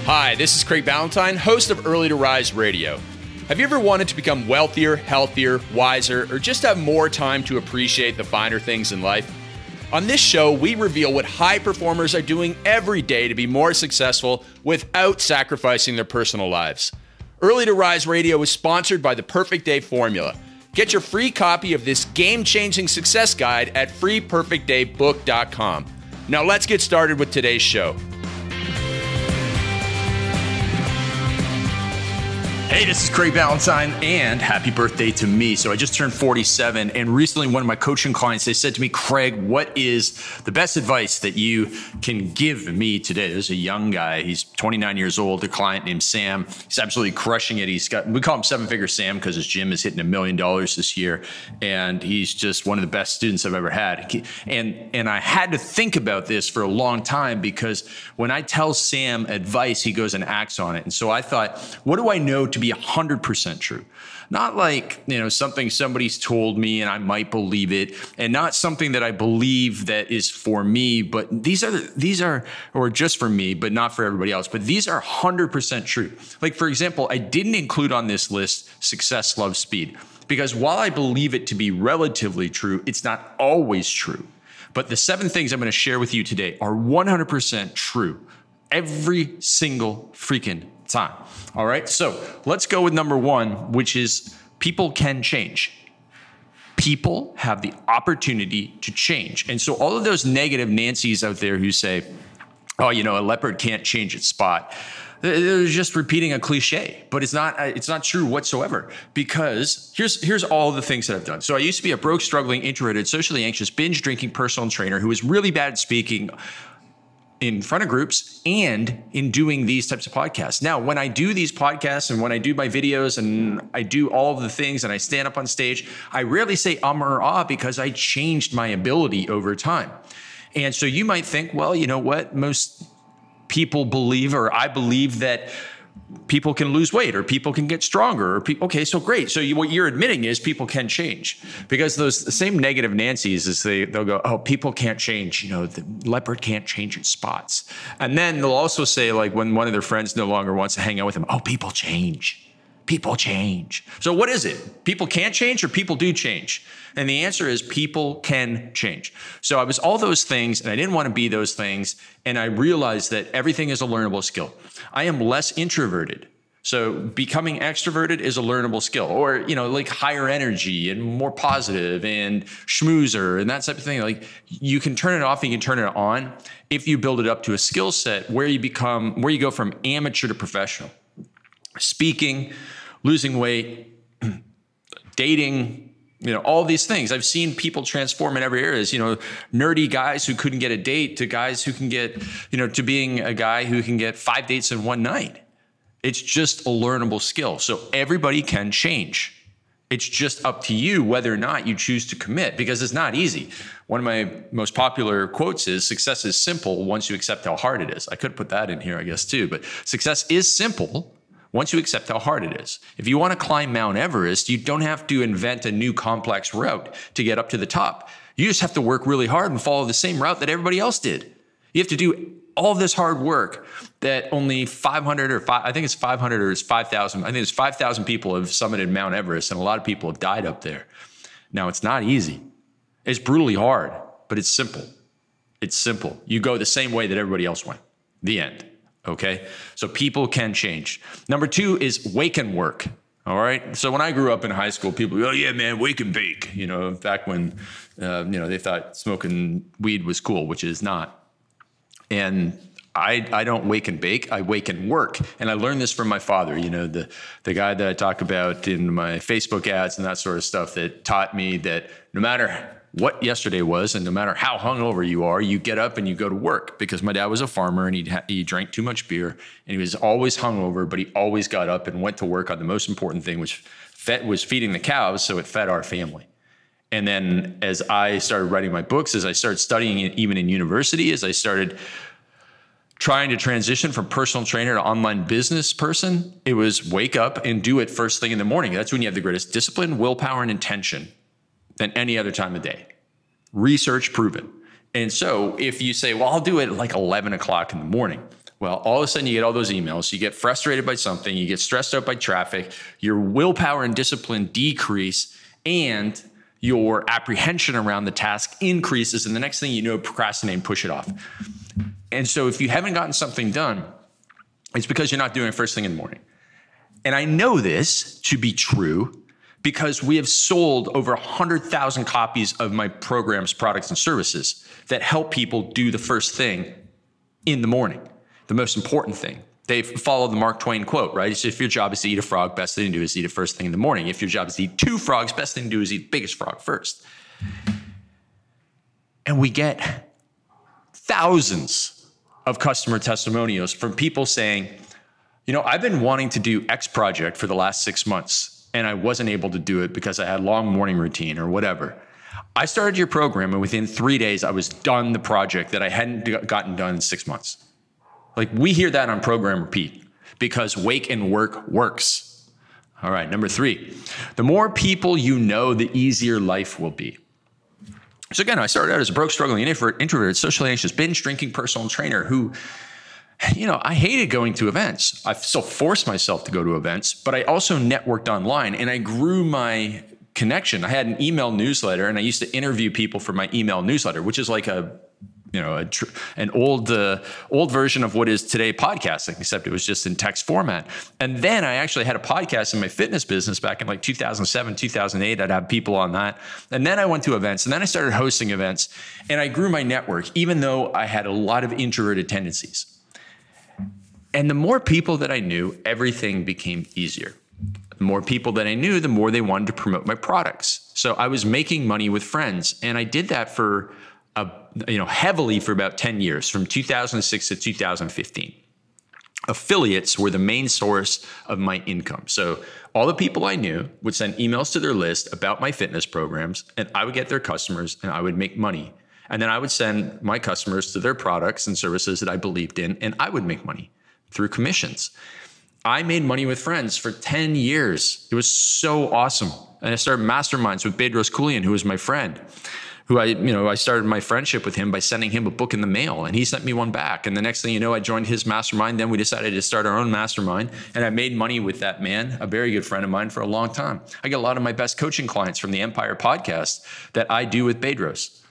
Hi, this is Craig Ballantyne, host of Early to Rise Radio. Have you ever wanted to become wealthier, healthier, wiser, or just have more time to appreciate the finer things in life? On this show, we reveal what high performers are doing every day to be more successful without sacrificing their personal lives. Early to Rise Radio is sponsored by the Perfect Day Formula. Get your free copy of this game-changing success guide at freeperfectdaybook.com. Now let's get started with today's show. Hey, this is Craig Ballantyne, and happy birthday to me. So I just turned 47, and recently one of my coaching clients, they said to me, Craig, what is the best advice that you can give me today? There's a young guy. He's 29 years old, a client named Sam. He's absolutely crushing it. We call him Seven Figure Sam because his gym is hitting $1 million this year, and he's just one of the best students I've ever had. And I had to think about this for a long time because when I tell Sam advice, he goes and acts on it. And so I thought, what do I know to be 100% true? Not like, something somebody's told me and I might believe it, and not something that I believe that is for me, but these are, or just for me, but not for everybody else, but these are 100% true. Like, for example, I didn't include on this list success, love, speed, because while I believe it to be relatively true, it's not always true. But the 7 things I'm going to share with you today are 100% true every single freaking time. All right. So let's go with number 1, which is people can change. People have the opportunity to change. And so all of those negative Nancys out there who say, oh, a leopard can't change its spot, they're just repeating a cliche, but it's not true whatsoever, because here's all the things that I've done. So I used to be a broke, struggling, introverted, socially anxious, binge drinking personal trainer who was really bad at speaking in front of groups and in doing these types of podcasts. Now, when I do these podcasts and when I do my videos and I do all of the things and I stand up on stage, I rarely say or ah because I changed my ability over time. And so you might think, well, you know what? Most people believe, or I believe, that people can lose weight or people can get stronger. Or okay, so great. So what you're admitting is people can change, because those same negative Nancys they'll go, oh, people can't change. The leopard can't change its spots. And then they'll also say, like, when one of their friends no longer wants to hang out with them, oh, people change. People change. So what is it? People can't change or people do change? And the answer is people can change. So I was all those things and I didn't want to be those things. And I realized that everything is a learnable skill. I am less introverted. So becoming extroverted is a learnable skill, or, like higher energy and more positive and schmoozer and that type of thing. Like, you can turn it off and you can turn it on if you build it up to a skill set where you go from amateur to professional. Speaking, losing weight, dating, all these things. I've seen people transform in every area. Nerdy guys who couldn't get a date to guys who can get, to being a guy who can get 5 dates in one night. It's just a learnable skill. So everybody can change. It's just up to you whether or not you choose to commit, because it's not easy. One of my most popular quotes is, success is simple once you accept how hard it is. I could put that in here, I guess, too, but success is simple once you accept how hard it is. If you want to climb Mount Everest, you don't have to invent a new complex route to get up to the top. You just have to work really hard and follow the same route that everybody else did. You have to do all this hard work that only 500 or 5, I think it's 500 or it's 5,000. I think it's 5,000 people have summited Mount Everest, and a lot of people have died up there. Now, it's not easy. It's brutally hard, but it's simple. It's simple. You go the same way that everybody else went. The end. Okay, so people can change. Number 2 is wake and work. All right. So when I grew up in high school, people go, oh yeah, man, wake and bake. Back when, they thought smoking weed was cool, which is not. And I don't wake and bake. I wake and work. And I learned this from my father, the guy that I talk about in my Facebook ads and that sort of stuff, that taught me that no matter what yesterday was, and no matter how hungover you are, you get up and you go to work. Because my dad was a farmer and he drank too much beer and he was always hungover, but he always got up and went to work on the most important thing, which was feeding the cows, so it fed our family. And then as I started writing my books, as I started studying it even in university, as I started trying to transition from personal trainer to online business person, it was wake up and do it first thing in the morning. That's when you have the greatest discipline, willpower, and intention than any other time of day. Research proven. And so if you say, well, I'll do it at like 11 o'clock in the morning, Well, all of a sudden you get all those emails, you get frustrated by something, you get stressed out by traffic, your willpower and discipline decrease, and your apprehension around the task increases. And the next thing you know, procrastinate and push it off. And so if you haven't gotten something done, it's because you're not doing it first thing in the morning. And I know this to be true because we have sold over 100,000 copies of my programs, products, and services that help people do the first thing in the morning, the most important thing. They follow the Mark Twain quote, right? So if your job is to eat a frog, best thing to do is eat it first thing in the morning. If your job is to eat 2 frogs, best thing to do is eat the biggest frog first. And we get thousands of customer testimonials from people saying, I've been wanting to do X project for the last 6 months, and I wasn't able to do it because I had a long morning routine or whatever. I started your program, and within 3 days, I was done the project that I hadn't gotten done in 6 months. Like, we hear that on Program Repeat because wake and work works. All right, number 3, the more people you know, the easier life will be. So again, I started out as a broke, struggling, introverted, socially anxious, binge drinking personal trainer who, I hated going to events. I still forced myself to go to events, but I also networked online and I grew my connection. I had an email newsletter and I used to interview people for my email newsletter, which is like an old version of what is today podcasting, except it was just in text format. And then I actually had a podcast in my fitness business back in like 2007, 2008. I'd have people on that. And then I went to events and then I started hosting events and I grew my network, even though I had a lot of introverted tendencies. And the more people that I knew, everything became easier. The more people that I knew, the more they wanted to promote my products. So I was making money with friends. And I did that for heavily for about 10 years, from 2006 to 2015. Affiliates were the main source of my income. So all the people I knew would send emails to their list about my fitness programs, and I would get their customers and I would make money. And then I would send my customers to their products and services that I believed in, and I would make money through commissions. I made money with friends for 10 years. It was so awesome. And I started masterminds with Bedros Keuilian, who was my friend, who I started my friendship with him by sending him a book in the mail, and he sent me one back. And the next thing you know, I joined his mastermind. Then we decided to start our own mastermind, and I made money with that man, a very good friend of mine, for a long time. I get a lot of my best coaching clients from the Empire podcast that I do with Bedros.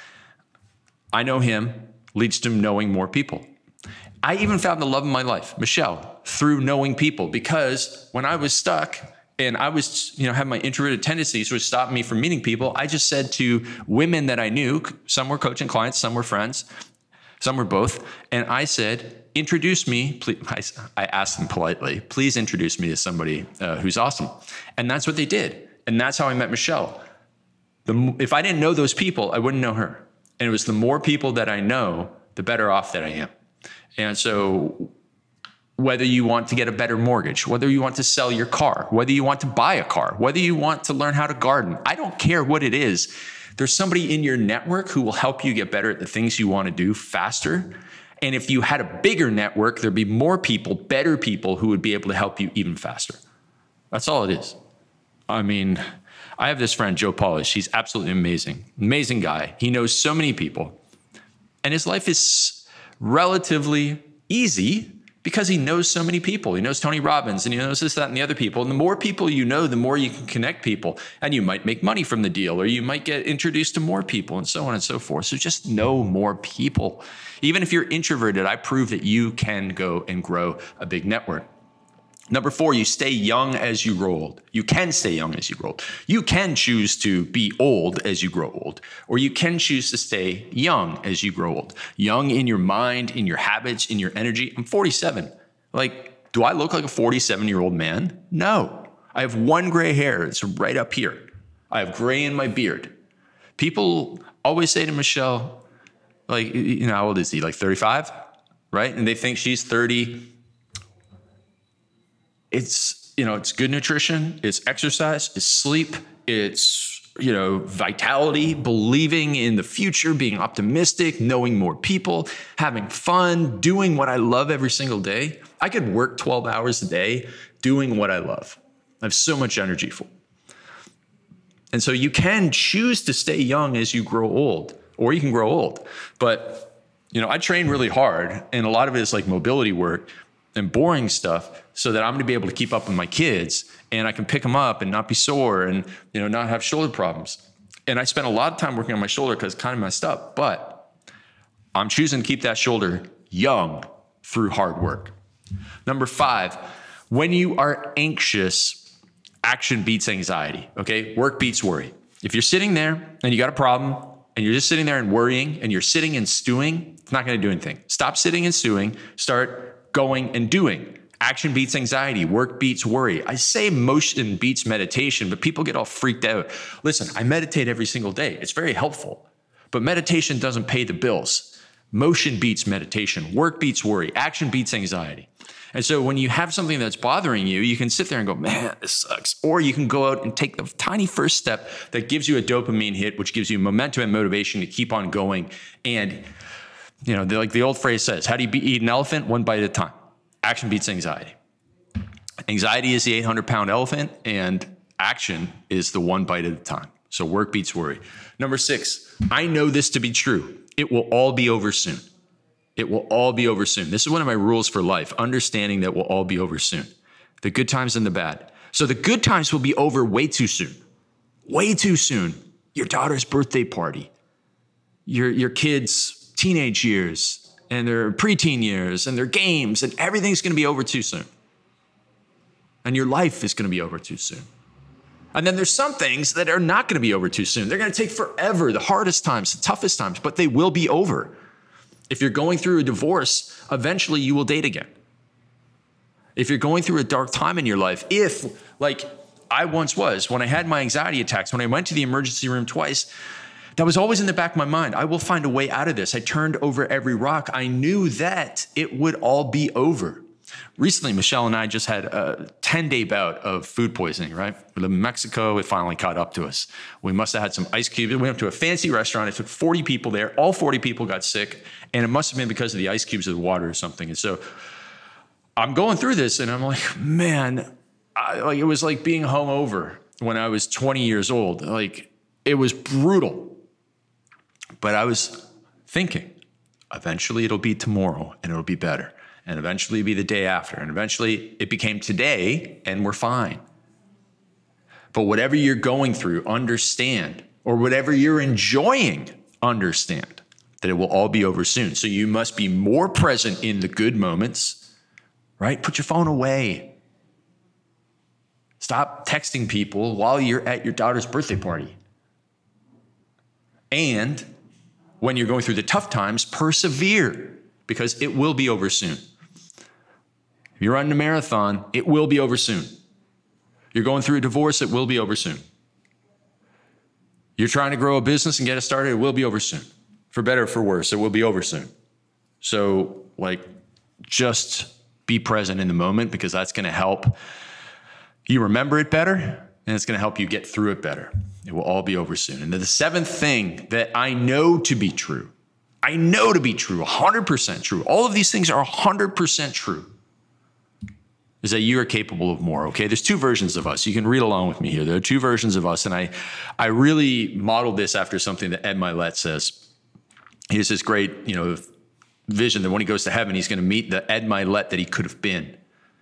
I know him leads to knowing more people. I even found the love of my life, Michelle, through knowing people, because when I was stuck and I was, had my introverted tendencies which stopped me from meeting people, I just said to women that I knew, some were coaching clients, some were friends, some were both. And I said, introduce me, please. I asked them politely, please introduce me to somebody who's awesome. And that's what they did. And that's how I met Michelle. If I didn't know those people, I wouldn't know her. And it was the more people that I know, the better off that I am. And so whether you want to get a better mortgage, whether you want to sell your car, whether you want to buy a car, whether you want to learn how to garden, I don't care what it is. There's somebody in your network who will help you get better at the things you want to do faster. And if you had a bigger network, there'd be more people, better people who would be able to help you even faster. That's all it is. I mean, I have this friend, Joe Polish. He's absolutely amazing. Amazing guy. He knows so many people. And his life is relatively easy because he knows so many people. He knows Tony Robbins and he knows this, that, and the other people. And the more people you know, the more you can connect people. And you might make money from the deal, or you might get introduced to more people, and so on and so forth. So just know more people. Even if you're introverted, I prove that you can go and grow a big network. Number 4, you stay young as you grow old. You can stay young as you grow old. You can choose to be old as you grow old, or you can choose to stay young as you grow old. Young in your mind, in your habits, in your energy. I'm 47. Like, do I look like a 47-year-old man? No. I have one gray hair. It's right up here. I have gray in my beard. People always say to Michelle, like, how old is he? Like 35, right? And they think she's 30. It's good nutrition, it's exercise, it's sleep, it's, vitality, believing in the future, being optimistic, knowing more people, having fun, doing what I love every single day. I could work 12 hours a day doing what I love. I have so much energy for it. And so you can choose to stay young as you grow old, or you can grow old. But I train really hard, and a lot of it is like mobility work and boring stuff so that I'm going to be able to keep up with my kids and I can pick them up and not be sore and, not have shoulder problems. And I spent a lot of time working on my shoulder because it's kind of messed up, but I'm choosing to keep that shoulder young through hard work. Number 5, when you are anxious, action beats anxiety. Okay. Work beats worry. If you're sitting there and you got a problem and you're just sitting there and worrying and you're sitting and stewing, it's not going to do anything. Stop sitting and stewing, start going and doing. Action beats anxiety. Work beats worry. I say motion beats meditation, but people get all freaked out. Listen, I meditate every single day. It's very helpful, but meditation doesn't pay the bills. Motion beats meditation. Work beats worry. Action beats anxiety. And so when you have something that's bothering you, you can sit there and go, man, this sucks. Or you can go out and take the tiny first step that gives you a dopamine hit, which gives you momentum and motivation to keep on going. And, like the old phrase says, how do you eat an elephant? One bite at a time. Action beats anxiety. Anxiety is the 800-pound elephant, and action is the one bite at a time. So work beats worry. Number 6, I know this to be true. It will all be over soon. It will all be over soon. This is one of my rules for life, understanding that we'll all be over soon. The good times and the bad. So the good times will be over way too soon. Way too soon. Your daughter's birthday party, your kids' teenage years, and their preteen years, and their games, and everything's going to be over too soon. And your life is going to be over too soon. And then there's some things that are not going to be over too soon. They're going to take forever, the hardest times, the toughest times, but they will be over. If you're going through a divorce, eventually you will date again. If you're going through a dark time in your life, like I once was, when I had my anxiety attacks, when I went to the emergency room twice, that was always in the back of my mind. I will find a way out of this. I turned over every rock. I knew that it would all be over. Recently, Michelle and I just had a 10-day bout of food poisoning, right? We live in Mexico. It finally caught up to us. We must have had some ice cubes. We went to a fancy restaurant. It took 40 people there. All 40 people got sick. And it must have been because of the ice cubes of the water or something. And so I'm going through this and I'm like, man, it was like being hungover when I was 20 years old. Like, it was brutal. But I was thinking, eventually it'll be tomorrow and it'll be better. And eventually it'll be the day after. And eventually it became today and we're fine. But whatever you're going through, understand, or whatever you're enjoying, understand that it will all be over soon. So you must be more present in the good moments, right? Put your phone away. Stop texting people while you're at your daughter's birthday party. And when you're going through the tough times, persevere, because it will be over soon. If you're running a marathon, it will be over soon. You're going through a divorce, it will be over soon. You're trying to grow a business and get it started, it will be over soon. For better or for worse, it will be over soon. So, just be present in the moment, because that's going to help you remember it better, and it's going to help you get through it better. It will all be over soon. And then the 7th thing that I know to be true, 100% true, all of these things are 100% true, is that you are capable of more, okay? There's 2 versions of us. You can read along with me here. There are 2 versions of us, and I really modeled this after something that Ed Mylett says. He has this great, vision that when he goes to heaven, he's going to meet the Ed Mylett that he could have been.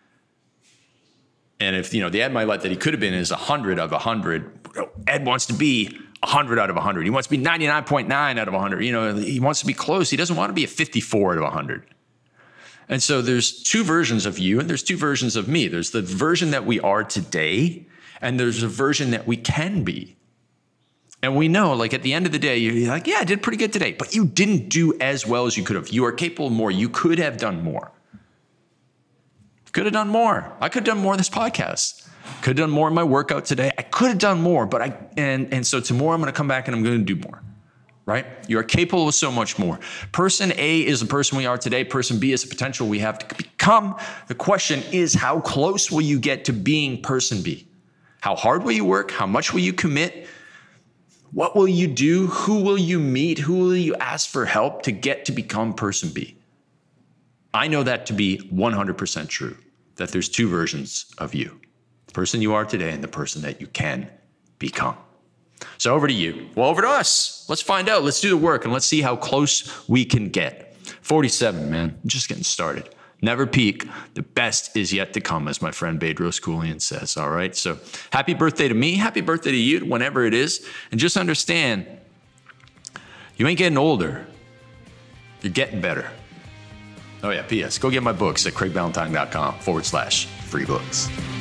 And if, the Ed Mylett that he could have been is 100 out of 100, Ed wants to be 100 out of 100. He wants to be 99.9 out of 100. He wants to be close. He doesn't want to be a 54 out of 100. And so there's 2 versions of you and there's 2 versions of me. There's the version that we are today, and there's a version that we can be. And we know, at the end of the day, you're like, yeah, I did pretty good today, but you didn't do as well as you could have. You are capable of more. You could have done more. Could have done more. I could have done more in this podcast. Could have done more in my workout today. I could have done more, but and so tomorrow I'm going to come back and I'm going to do more, right? You are capable of so much more. Person A is the person we are today. Person B is the potential we have to become. The question is, how close will you get to being person B? How hard will you work? How much will you commit? What will you do? Who will you meet? Who will you ask for help to get to become person B? I know that to be 100% true, that there's 2 versions of you, the person you are today and the person that you can become. So over to you. Well, over to us. Let's find out. Let's do the work and let's see how close we can get. 47, man. I'm just getting started. Never peak. The best is yet to come, as my friend Bedros Keuilian says. All right. So happy birthday to me. Happy birthday to you, whenever it is. And just understand, you ain't getting older. You're getting better. Oh, yeah. P.S. Go get my books at craigballantyne.com/free books.